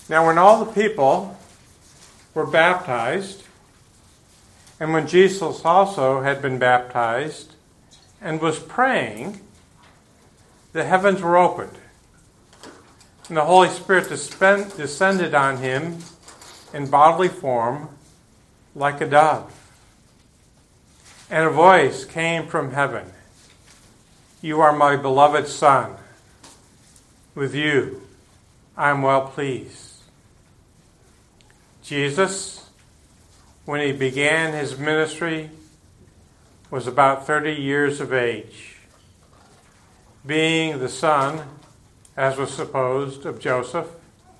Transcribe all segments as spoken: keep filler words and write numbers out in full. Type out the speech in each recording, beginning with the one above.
Now when all the people were baptized, and when Jesus also had been baptized and was praying, the heavens were opened, and the Holy Spirit descended on him in bodily form like a dove. And a voice came from heaven, "You are my beloved Son. With you I am well pleased." Jesus, when he began his ministry, was about thirty years of age, being the son, as was supposed, of Joseph,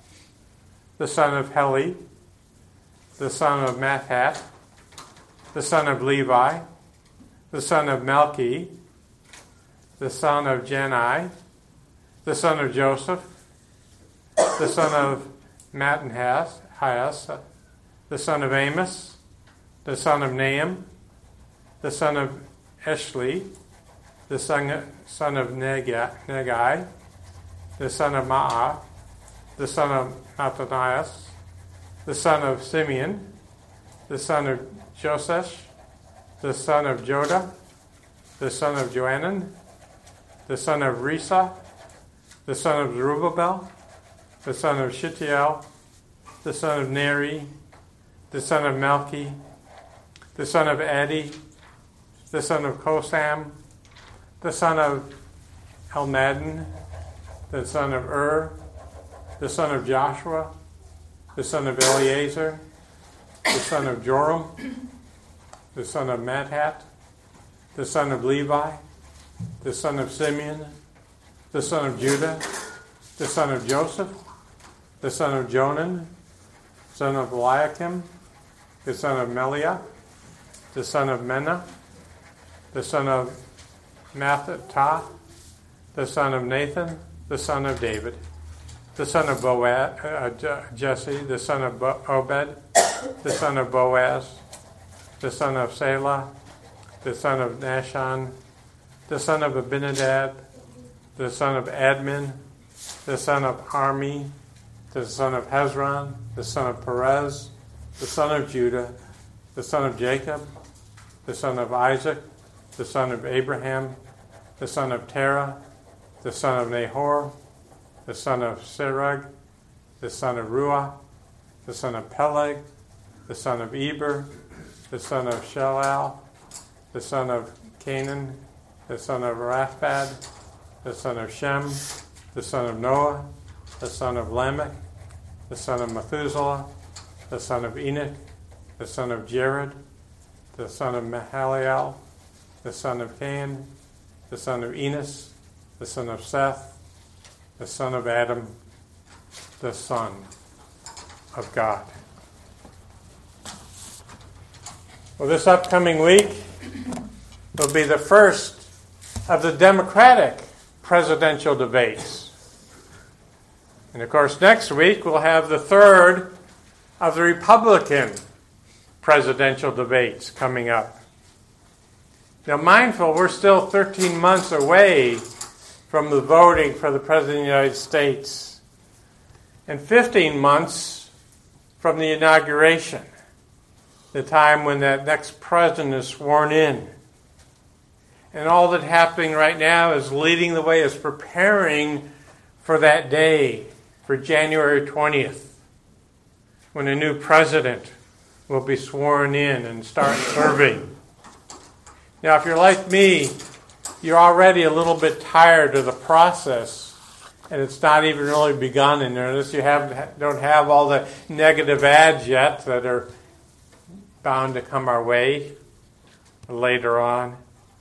the son of Heli, the son of Matthat, the son of Levi, the son of Melchi, the son of Jani, the son of Joseph, the son of Mattanhas, the son of Amos, the son of Nahum, the son of Eshli, the son, son of Negai, the son of Ma'ah, the son of Mattanias, the son of Simeon, the son of Joseph, the son of Joda, the son of Joanan, the son of Risa, the son of Zerubbabel, the son of Shittiel, the son of Neri, the son of Melchi, the son of Addi, the son of Kosam, the son of Elmadon, the son of Ur, the son of Joshua, the son of Eleazar, the son of Joram, the son of Matthat, the son of Levi, the son of Simeon, the son of Judah, the son of Joseph, the son of Jonan, son of Eliakim, the son of Meliah, the son of Menah, the son of Mattatah, the son of Nathan, the son of David, the son of Boaz, uh, Jesse, the son of Bo- Obed, the son of Boaz, the son of Selah, the son of Nashon, the son of Abinadab, the son of Admin, the son of Armi, the son of Hezron, the son of Perez, the son of Judah, the son of Jacob, the son of Isaac, the son of Abraham, the son of Terah, the son of Nahor, the son of Serug, the son of Ruah, the son of Peleg, the son of Eber, the son of Shelal, the son of Canaan, the son of Raphad, the son of Shem, the son of Noah, the son of Lamech, the son of Methuselah, the son of Enoch, the son of Jared, the son of Mahalalel, the son of Cain, the son of Enos, the son of Seth, the son of Adam, the Son of God. Well, this upcoming week will be the first of the Democratic presidential debates. And of course, next week we'll have the third of the Republican presidential debates coming up. Now, mindful, we're still thirteen months away from the voting for the President of the United States and fifteen months from the inauguration, the time when that next president is sworn in. And all that's happening right now is leading the way, is preparing for that day, for January twentieth, when a new president will be sworn in and start serving. Now, if you're like me, you're already a little bit tired of the process, and it's not even really begun in earnest. You have, don't have all the negative ads yet that are bound to come our way later on.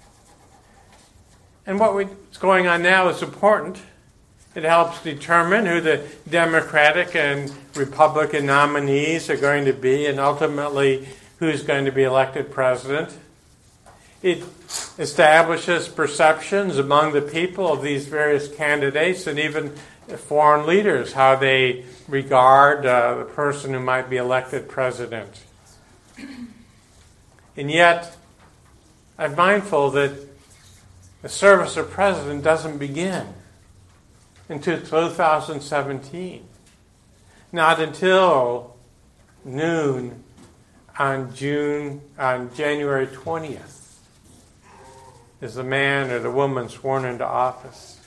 And what's going on now is important. It helps determine who the Democratic and Republican nominees are going to be, and ultimately who's going to be elected president. It establishes perceptions among the people of these various candidates and even foreign leaders, how they regard uh, the person who might be elected president. And yet, I'm mindful that the service of president doesn't begin until two thousand seventeen. Not until noon on June on January twentieth is the man or the woman sworn into office.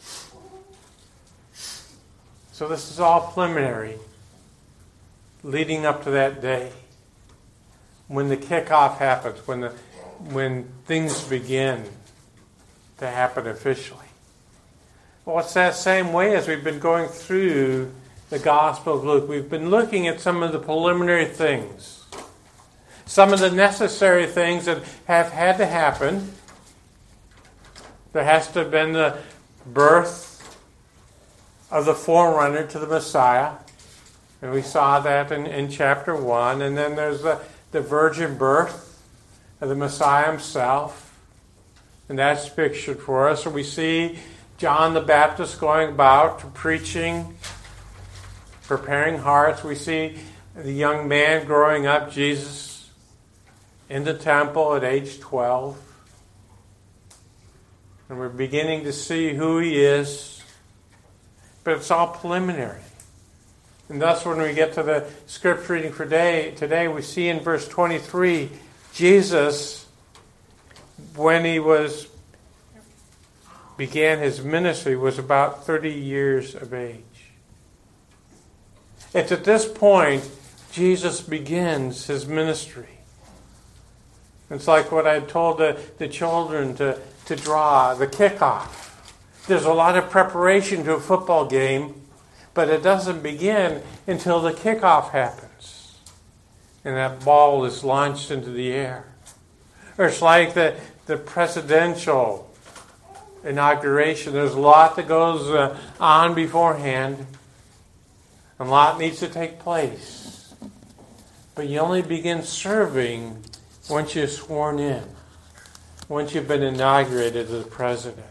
So this is all preliminary, leading up to that day, when the kickoff happens, when the when things begin to happen officially. Well, it's that same way as we've been going through the Gospel of Luke. We've been looking at some of the preliminary things, some of the necessary things that have had to happen. There has to have been the birth of the forerunner to the Messiah. And we saw that in, in chapter one. And then there's the, the virgin birth of the Messiah himself. And that's pictured for us. So we see John the Baptist going about preaching, preparing hearts. We see the young man growing up, Jesus, in the temple at age twelve. And we're beginning to see who he is. But it's all preliminary. And thus when we get to the scripture reading for day, today, we see in verse twenty-three, Jesus, when he was began his ministry, was about thirty years of age. It's at this point Jesus begins his ministry. It's like what I told the, the children to, to draw, the kickoff. There's a lot of preparation to a football game, but it doesn't begin until the kickoff happens. And that ball is launched into the air. Or it's like the, the presidential inauguration. There's a lot that goes uh, on beforehand. A lot needs to take place. But you only begin serving once you're sworn in. Once you've been inaugurated as president.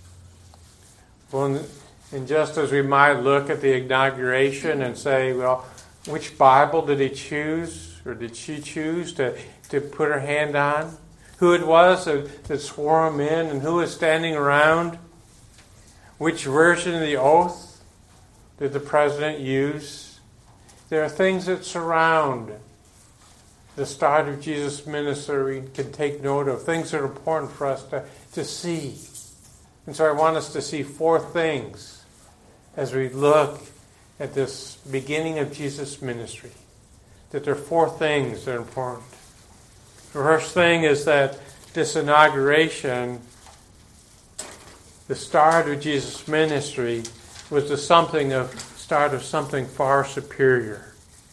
Well, and just as we might look at the inauguration and say, well, which Bible did he choose or did she choose to, to put her hand on? Who it was that, that swore him in and who was standing around? Which version of the oath did the president use? There are things that surround the start of Jesus' ministry we can take note of, things that are important for us to, to see. And so I want us to see four things as we look at this beginning of Jesus' ministry. That there are four things that are important. The first thing is that this inauguration, the start of Jesus' ministry, was the something of start of something far superior.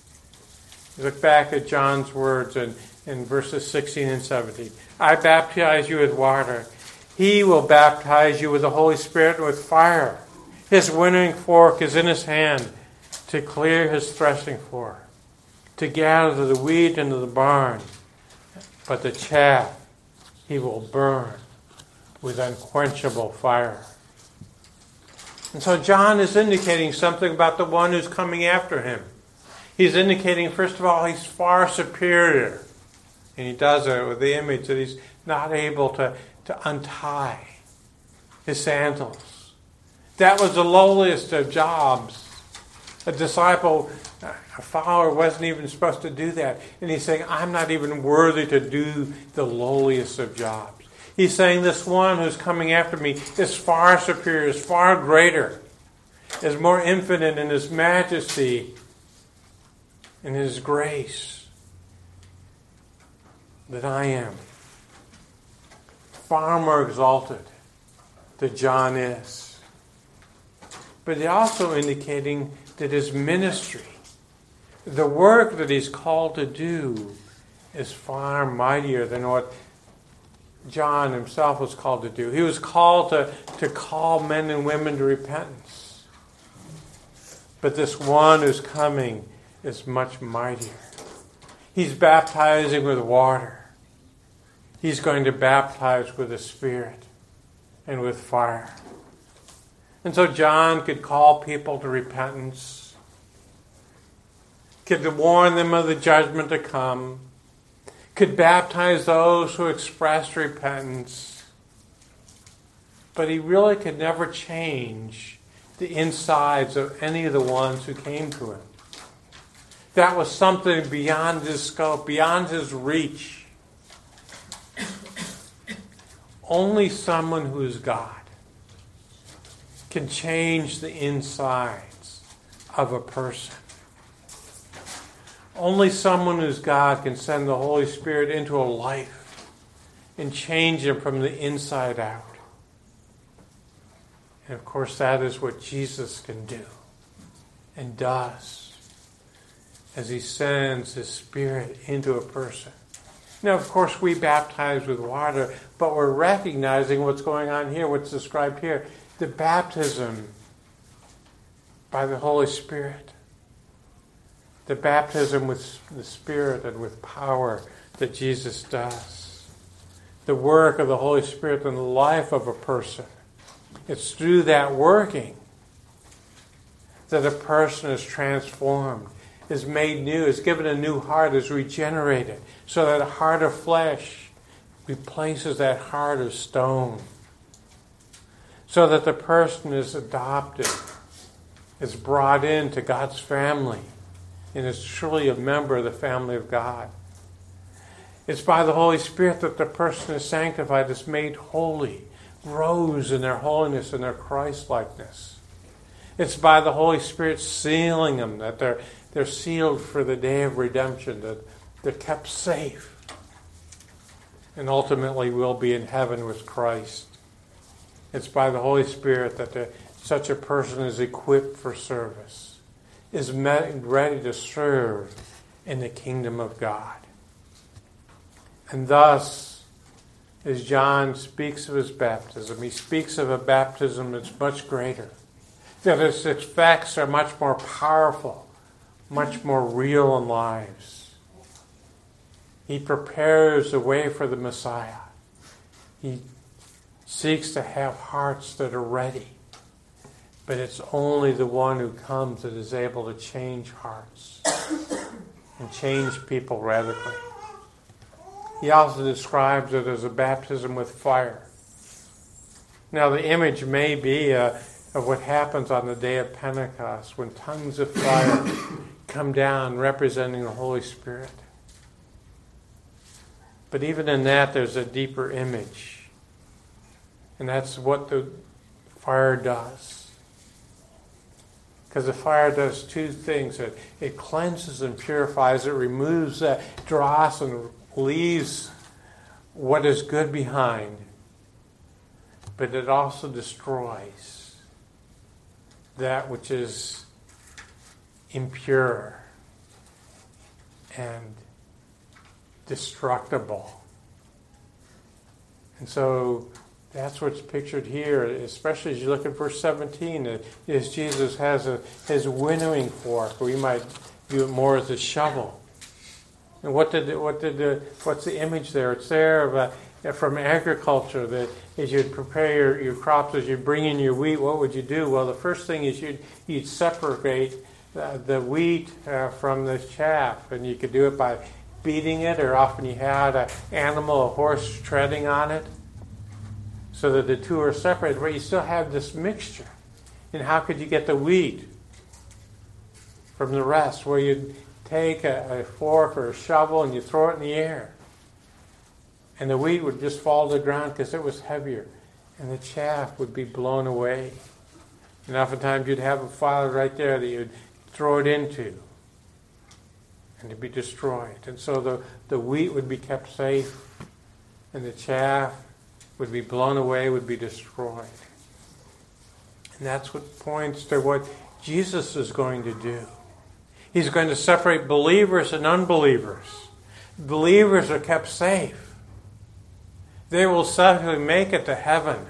Look back at John's words in, in verses sixteen and seventeen. I baptize you with water. He will baptize you with the Holy Spirit and with fire. His winnowing fork is in his hand to clear his threshing floor, to gather the wheat into the barn, but the chaff he will burn with unquenchable fire. And so John is indicating something about the one who's coming after him. He's indicating, first of all, he's far superior. And he does it with the image that he's not able to, to untie his sandals. That was the lowliest of jobs. A disciple, a follower, wasn't even supposed to do that. And he's saying, I'm not even worthy to do the lowliest of jobs. He's saying this one who's coming after me is far superior, is far greater, is more infinite in his majesty, in his grace than I am. Far more exalted than John is. But he's also indicating that his ministry, the work that he's called to do, is far mightier than what John himself was called to do. He was called to, to call men and women to repentance. But this one who's coming is much mightier. He's baptizing with water. He's going to baptize with the Spirit and with fire. And so John could call people to repentance, could warn them of the judgment to come, could baptize those who expressed repentance, but he really could never change the insides of any of the ones who came to him. That was something beyond his scope, beyond his reach. Only someone who is God can change the insides of a person. Only someone who's God can send the Holy Spirit into a life and change him from the inside out. And of course, that is what Jesus can do and does as he sends his Spirit into a person. Now, of course, we baptize with water, but we're recognizing what's going on here, what's described here. The baptism by the Holy Spirit. The baptism with the Spirit and with power that Jesus does. The work of the Holy Spirit in the life of a person. It's through that working that a person is transformed, is made new, is given a new heart, is regenerated, so that a heart of flesh replaces that heart of stone. So that the person is adopted, is brought into God's family, and is truly a member of the family of God. It's by the Holy Spirit that the person is sanctified, is made holy, grows in their holiness and their Christ-likeness. It's by the Holy Spirit sealing them, that they're, they're sealed for the day of redemption, that they're kept safe, and ultimately will be in heaven with Christ. It's by the Holy Spirit that the, such a person is equipped for service, is met, ready to serve in the kingdom of God. And thus, as John speaks of his baptism, he speaks of a baptism that's much greater, that its effects are much more powerful, much more real in lives. He prepares the way for the Messiah. He seeks to have hearts that are ready. But it's only the one who comes that is able to change hearts and change people radically. He also describes it as a baptism with fire. Now, the image may be uh, of what happens on the day of Pentecost, when tongues of fire come down representing the Holy Spirit. But even in that, there's a deeper image. And that's what the fire does. Because the fire does two things. It, it cleanses and purifies. It removes that dross and leaves what is good behind. But it also destroys that which is impure and destructible. And so that's what's pictured here, especially as you look at verse seventeen, as Jesus has a, his winnowing fork, or you might view it more as a shovel. And what did what did the, what's the image there? It's there of a, from agriculture, that as you'd prepare your, your crops, as you bring in your wheat, what would you do? Well, the first thing is you'd, you'd separate uh, the wheat uh, from the chaff, and you could do it by beating it, or often you had an animal, a horse, treading on it, so that the two are separated, but you still have this mixture. And how could you get the wheat from the rest? Where you'd take a, a fork or a shovel and you throw it in the air. And the wheat would just fall to the ground because it was heavier. And the chaff would be blown away. And oftentimes you'd have a fire right there that you'd throw it into. And it'd be destroyed. And so the, the wheat would be kept safe. And the chaff would be blown away, would be destroyed. And that's what points to what Jesus is going to do. He's going to separate believers and unbelievers. Believers are kept safe. They will certainly make it to heaven.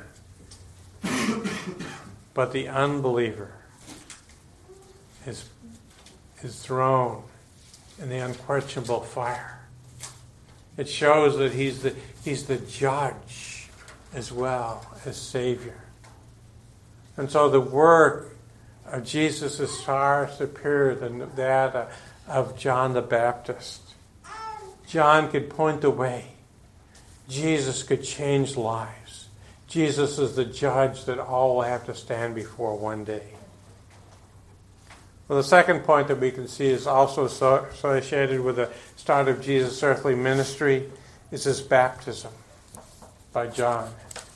But the unbeliever is, is thrown in the unquenchable fire. It shows that he's the, he's the judge as well as Savior. And so the work of Jesus is far superior than that of John the Baptist. John could point the way. Jesus could change lives. Jesus is the judge that all will have to stand before one day. Well, the second point that we can see is also so associated with the start of Jesus' earthly ministry is his baptism by John.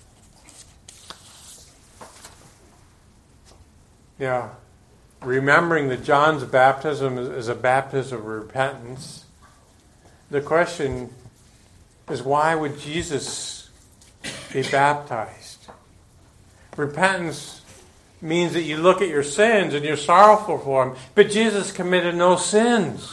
Yeah, remembering that John's baptism is a baptism of repentance, the question is, why would Jesus be baptized? Repentance means that you look at your sins and you're sorrowful for them, but Jesus committed no sins.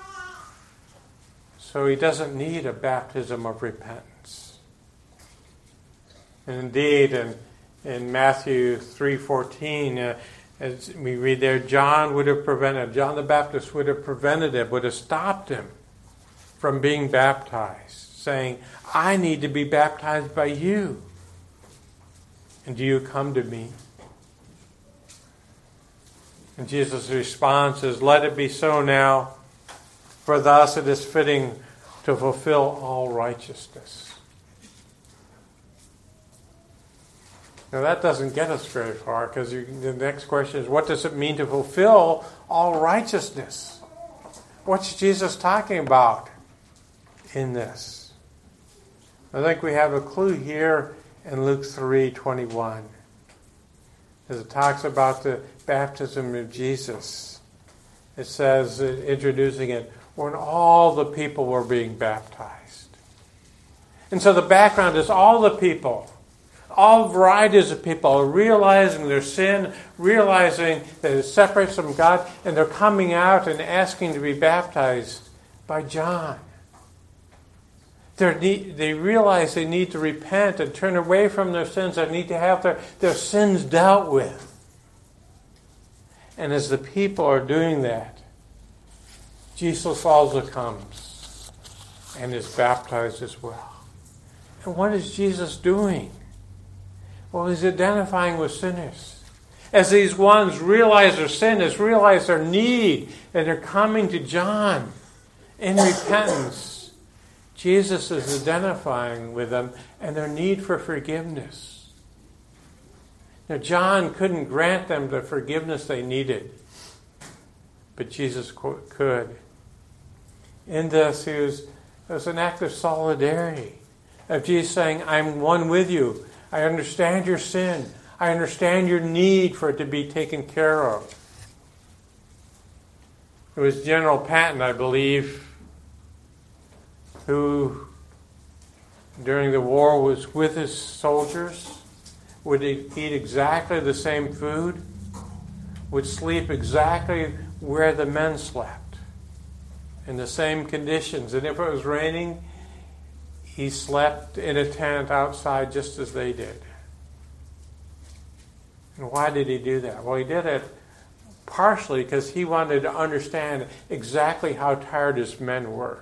So he doesn't need a baptism of repentance. And indeed, in, in Matthew three fourteen, uh, as we read there, John would have prevented, John the Baptist would have prevented him, would have stopped him from being baptized, saying, I need to be baptized by you. And do you come to me? And Jesus' response is, let it be so now, for thus it is fitting to fulfill all righteousness. Now that doesn't get us very far, because the next question is, what does it mean to fulfill all righteousness? What's Jesus talking about in this? I think we have a clue here in Luke three twenty-one. As it talks about the baptism of Jesus, it says, introducing it, when all the people were being baptized. And so the background is all the people, all varieties of people are realizing their sin, realizing that it separates them from God, and they're coming out and asking to be baptized by John. They're need, they realize they need to repent and turn away from their sins. They need to have their, their sins dealt with. And as the people are doing that, Jesus also comes and is baptized as well. And what is Jesus doing? Well, he's identifying with sinners. As these ones realize their sin, as realize their need, and they're coming to John in repentance, Jesus is identifying with them and their need for forgiveness. Now, John couldn't grant them the forgiveness they needed, but Jesus could. In this, it was, it was an act of solidarity, of Jesus saying, I'm one with you. I understand your sin. I understand your need for it to be taken care of. It was General Patton, I believe, who, during the war, was with his soldiers, would eat exactly the same food, would sleep exactly where the men slept, in the same conditions. And if it was raining, he slept in a tent outside just as they did. And why did he do that? Well, he did it partially because he wanted to understand exactly how tired his men were.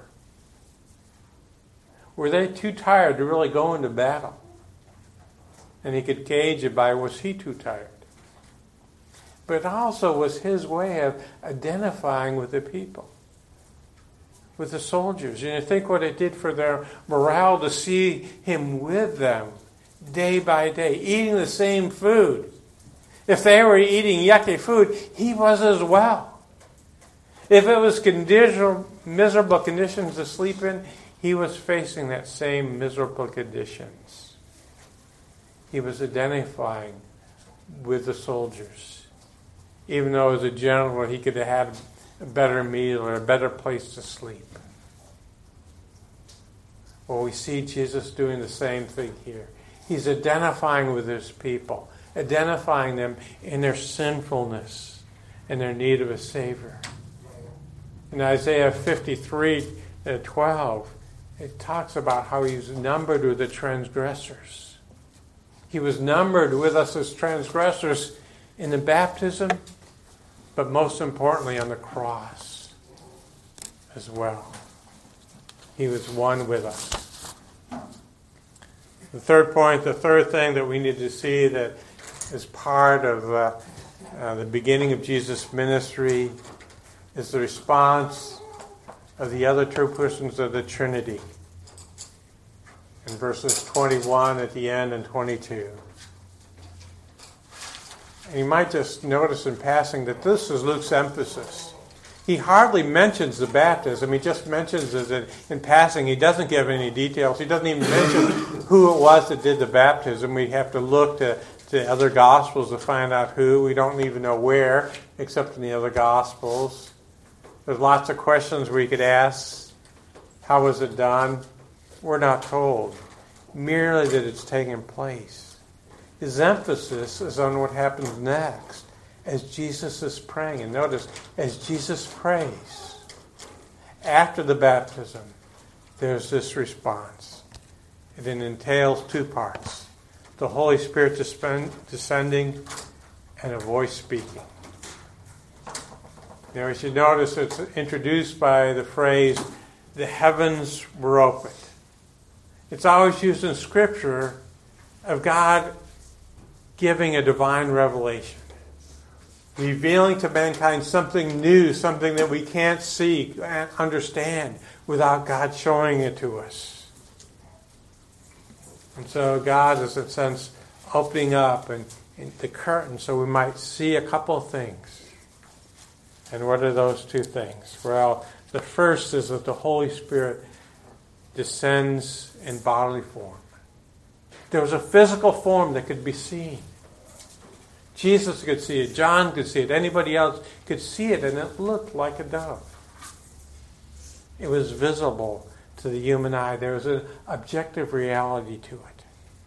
Were they too tired to really go into battle? And he could gauge it by, was he too tired? But it also was his way of identifying with the people, with the soldiers. And you think what it did for their morale to see him with them day by day, eating the same food. If they were eating yucky food, he was as well. If it was condition, miserable conditions to sleep in, he was facing that same miserable conditions. He was identifying with the soldiers. Even though as a general he could have had a better meal or a better place to sleep. Well, we see Jesus doing the same thing here. He's identifying with his people, identifying them in their sinfulness and their need of a Savior. In Isaiah fifty-three, twelve, it talks about how he's numbered with the transgressors. He was numbered with us as transgressors in the baptism, but most importantly on the cross as well. He was one with us. The third point, the third thing that we need to see that is part of uh, uh, the beginning of Jesus' ministry is the response of the other two persons of the Trinity. In verses twenty-one at the end and twenty-two. And you might just notice in passing that this is Luke's emphasis. He hardly mentions the baptism. He just mentions it in, in passing. He doesn't give any details. He doesn't even mention who it was that did the baptism. We have to look to, to other Gospels to find out who. We don't even know where, except in the other Gospels. There's lots of questions we could ask. How was it done? We're not told. Merely that it's taken place. His emphasis is on what happens next as Jesus is praying. And notice, as Jesus prays, after the baptism, there's this response. It entails two parts. The Holy Spirit descending and a voice speaking. Now, as you notice, it's introduced by the phrase, the heavens were opened. It's always used in Scripture of God giving a divine revelation, revealing to mankind something new, something that we can't see and understand without God showing it to us. And so God is, in a sense, opening up and, and the curtain so we might see a couple of things. And what are those two things? Well, the first is that the Holy Spirit descends in bodily form. There was a physical form that could be seen. Jesus could see it. John could see it. Anybody else could see it, and it looked like a dove. It was visible to the human eye. There was an objective reality to it.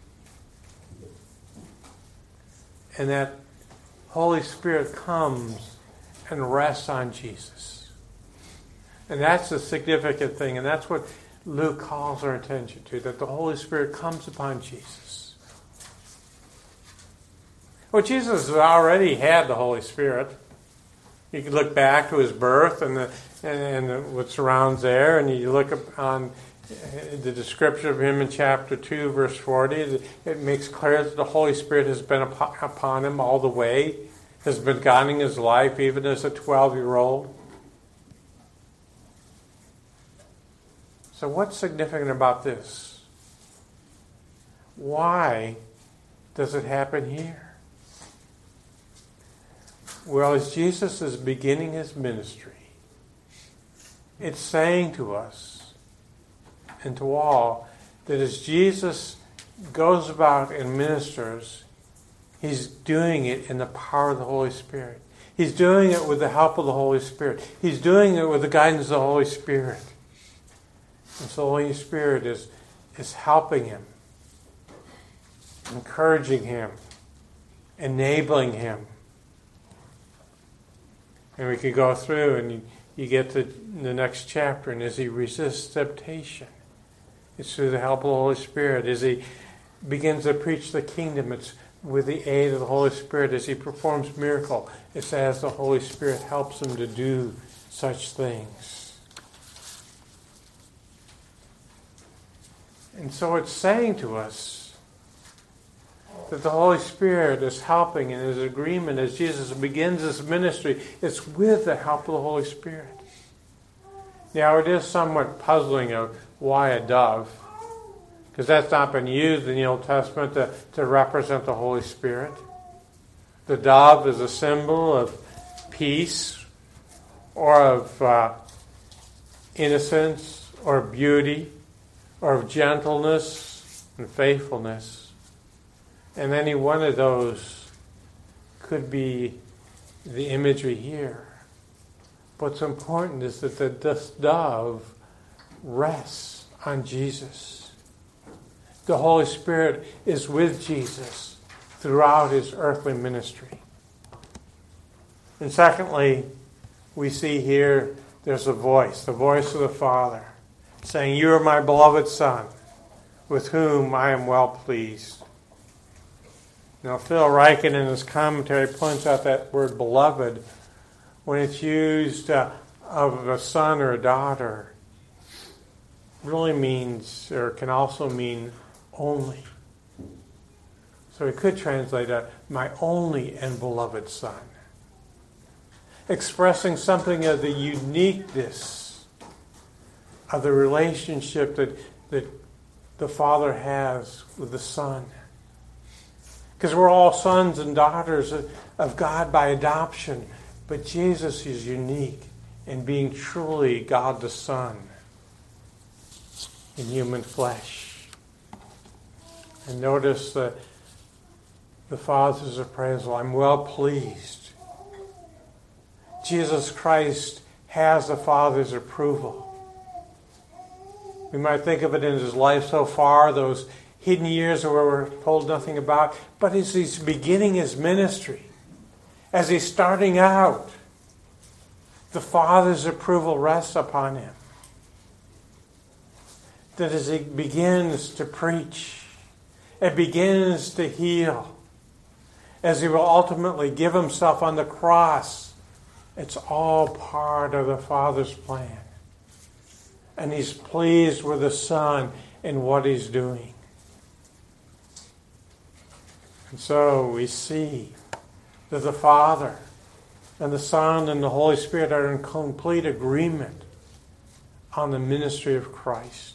And that Holy Spirit comes and rests on Jesus. And that's the significant thing, and that's what Luke calls our attention to, that the Holy Spirit comes upon Jesus. Well, Jesus already had the Holy Spirit. You can look back to his birth and, the, and, and what surrounds there, and you look on the description of him in chapter two, verse forty. It makes clear that the Holy Spirit has been upon him all the way, has been guiding his life even as a twelve-year-old. So what's significant about this? Why does it happen here? Well, as Jesus is beginning his ministry, it's saying to us and to all that as Jesus goes about and ministers, he's doing it in the power of the Holy Spirit. He's doing it with the help of the Holy Spirit. He's doing it with the guidance of the Holy Spirit. And so the Holy Spirit is, is helping him, encouraging him, enabling him. And we could go through and you, you get to the next chapter, and as he resists temptation, it's through the help of the Holy Spirit. As he begins to preach the kingdom, it's with the aid of the Holy Spirit. As he performs miracle, it's as the Holy Spirit helps him to do such things. And so it's saying to us that the Holy Spirit is helping in his agreement as Jesus begins his ministry. It's with the help of the Holy Spirit. Now, it is somewhat puzzling of why a dove, because that's not been used in the Old Testament to, to represent the Holy Spirit. The dove is a symbol of peace or of uh, innocence or beauty or of gentleness and faithfulness. And any one of those could be the imagery here. What's important is that the, this dove rests on Jesus. The Holy Spirit is with Jesus throughout his earthly ministry. And secondly, we see here there's a voice, the voice of the Father, saying, "You are my beloved Son, with whom I am well pleased." Now, Phil Ryken in his commentary points out that word beloved, when it's used uh, of a son or a daughter, really means, or can also mean only. So we could translate that, my only and beloved son. Expressing something of the uniqueness of the relationship that, that the Father has with the Son. Because we're all sons and daughters of God by adoption. But Jesus is unique in being truly God the Son in human flesh. And notice the, the Father's appraisal. I'm well pleased. Jesus Christ has the Father's approval. We might think of it in his life so far, those hidden years where we're told nothing about. But as he's beginning his ministry, as he's starting out, the Father's approval rests upon him. That as he begins to preach, and begins to heal, as he will ultimately give himself on the cross, it's all part of the Father's plan. And he's pleased with the Son and what he's doing. And so we see that the Father and the Son and the Holy Spirit are in complete agreement on the ministry of Christ.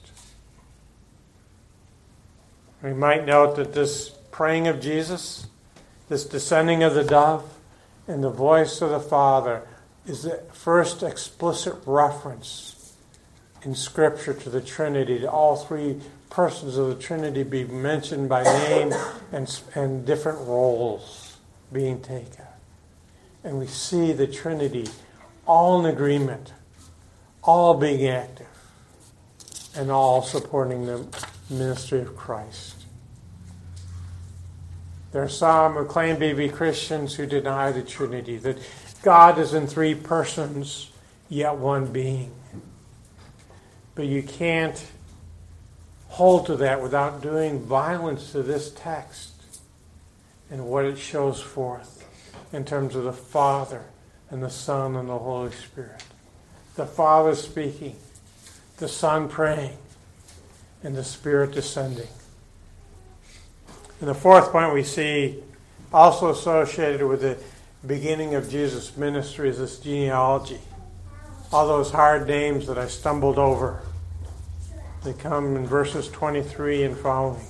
We might note that this praying of Jesus, this descending of the dove, and the voice of the Father is the first explicit reference in Scripture to the Trinity, to all three persons of the Trinity be mentioned by name and, and different roles being taken. And we see the Trinity all in agreement, all being active, and all supporting the ministry of Christ. There are some who claim to be Christians who deny the Trinity, that God is in three persons, yet one being. But you can't hold to that without doing violence to this text and what it shows forth in terms of the Father and the Son and the Holy Spirit. The Father speaking, the Son praying, and the Spirit descending. And the fourth point we see also associated with the beginning of Jesus' ministry is this genealogy. All those hard names that I stumbled over. They come in verses twenty-three and following.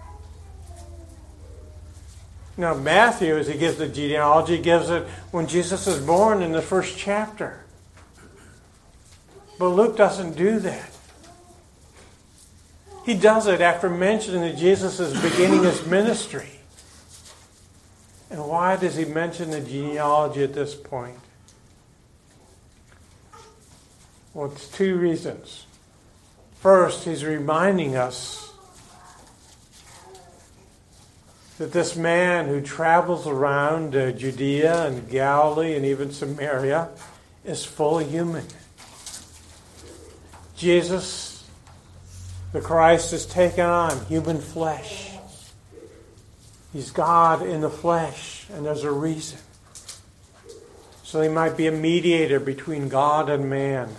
Now Matthew, as he gives the genealogy, gives it when Jesus is born in the first chapter. But Luke doesn't do that. He does it after mentioning that Jesus is beginning his ministry. And why does he mention the genealogy at this point? Well, it's two reasons. First, he's reminding us that this man who travels around uh, Judea and Galilee and even Samaria is fully human. Jesus, the Christ, has taken on human flesh. He's God in the flesh, and there's a reason. So he might be a mediator between God and man.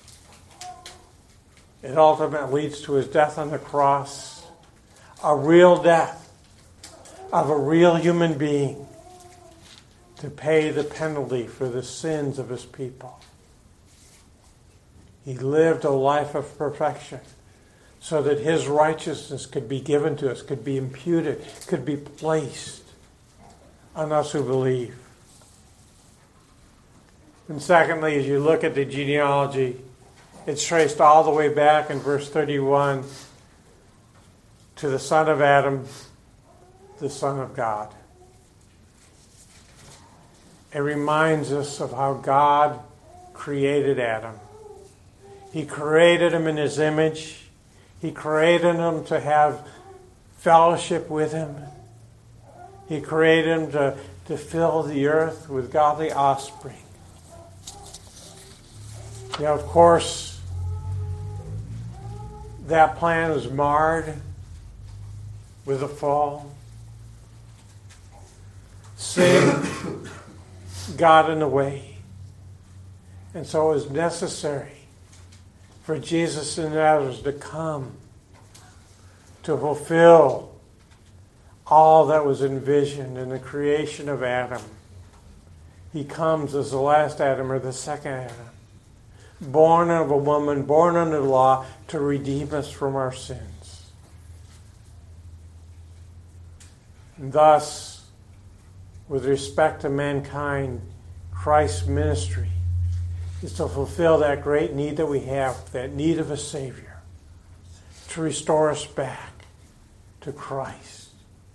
It ultimately leads to his death on the cross, a real death of a real human being to pay the penalty for the sins of his people. He lived a life of perfection so that his righteousness could be given to us, could be imputed, could be placed on us who believe. And secondly, as you look at the genealogy, it's traced all the way back in verse thirty-one to the son of Adam, the Son of God. It reminds us of how God created Adam. He created him in his image. He created him to have fellowship with him. He created him to, to fill the earth with godly offspring. You know, of course, that plan was marred with the fall. Sin got in the way. And so it was necessary for Jesus and others to come to fulfill all that was envisioned in the creation of Adam. He comes as the last Adam, or the second Adam, born of a woman, born under the law, to redeem us from our sins. And thus, with respect to mankind, Christ's ministry is to fulfill that great need that we have, that need of a Savior, to restore us back to Christ.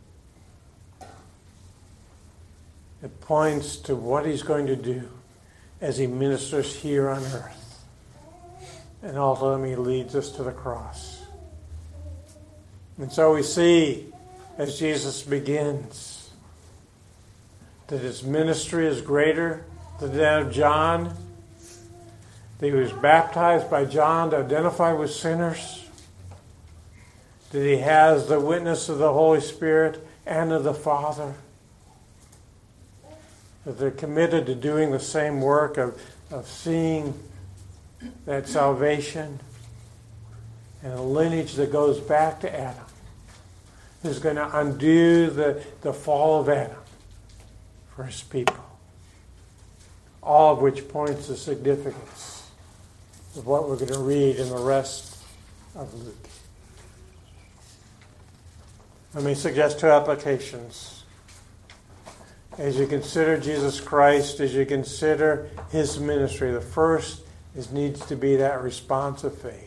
It points to what he's going to do as he ministers here on earth, and ultimately leads us to the cross. And so we see, as Jesus begins, that his ministry is greater than that of John, that he was baptized by John to identify with sinners, that he has the witness of the Holy Spirit and of the Father, that they're committed to doing the same work of, of seeing that salvation and a lineage that goes back to Adam is going to undo the, the fall of Adam for his people. All of which points to significance of what we're going to read in the rest of Luke. Let me suggest two applications. As you consider Jesus Christ, as you consider his ministry, the first is needs to be that response of faith.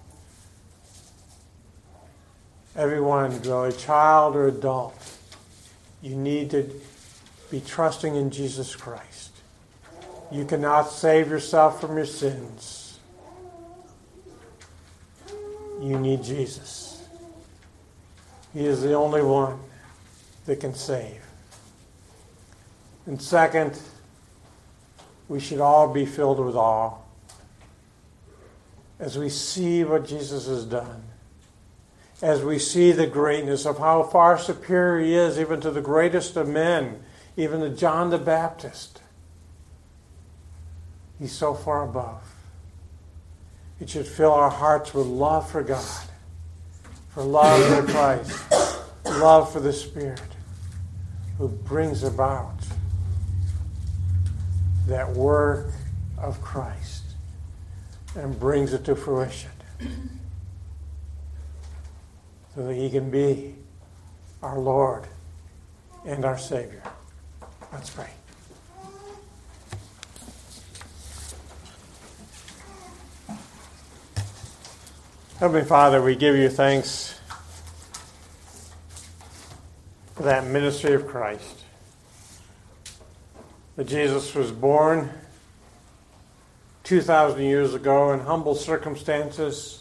Everyone, whether a child or adult, you need to be trusting in Jesus Christ. You cannot save yourself from your sins. You need Jesus. He is the only one that can save. And second, we should all be filled with awe as we see what Jesus has done, as we see the greatness of how far superior he is even to the greatest of men, even to John the Baptist. He's so far above. It should fill our hearts with love for God, for love for Christ, love for the Spirit, who brings about that work of Christ and brings it to fruition so that he can be our Lord and our Savior. Let's pray. Heavenly Father, we give you thanks for that ministry of Christ. That Jesus was born two thousand years ago in humble circumstances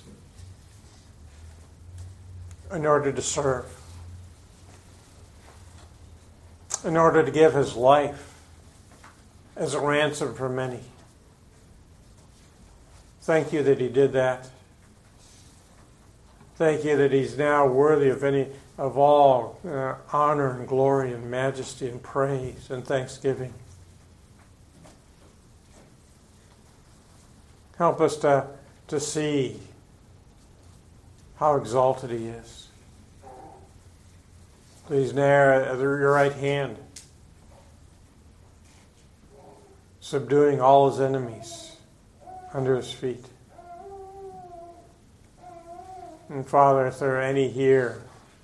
in order to serve, in order to give his life as a ransom for many. Thank you that he did that. Thank you that he's now worthy of any of all uh, honor and glory and majesty and praise and thanksgiving. Help us to, to see how exalted he is. He's there at your right hand, subduing all his enemies under his feet. And Father, if there are any here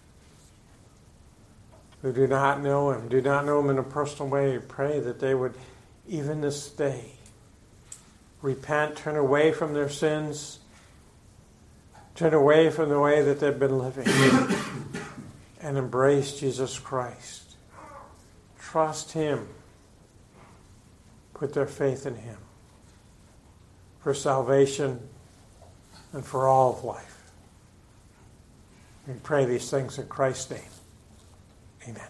who do not know him, do not know him in a personal way, pray that they would, even this day, repent, turn away from their sins, turn away from the way that they've been living, and embrace Jesus Christ. Trust him. Put their faith in him for salvation and for all of life. We pray these things in Christ's name. Amen.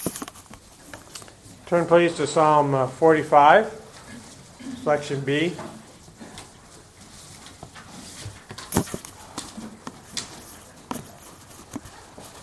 Turn please to Psalm forty-five, section B.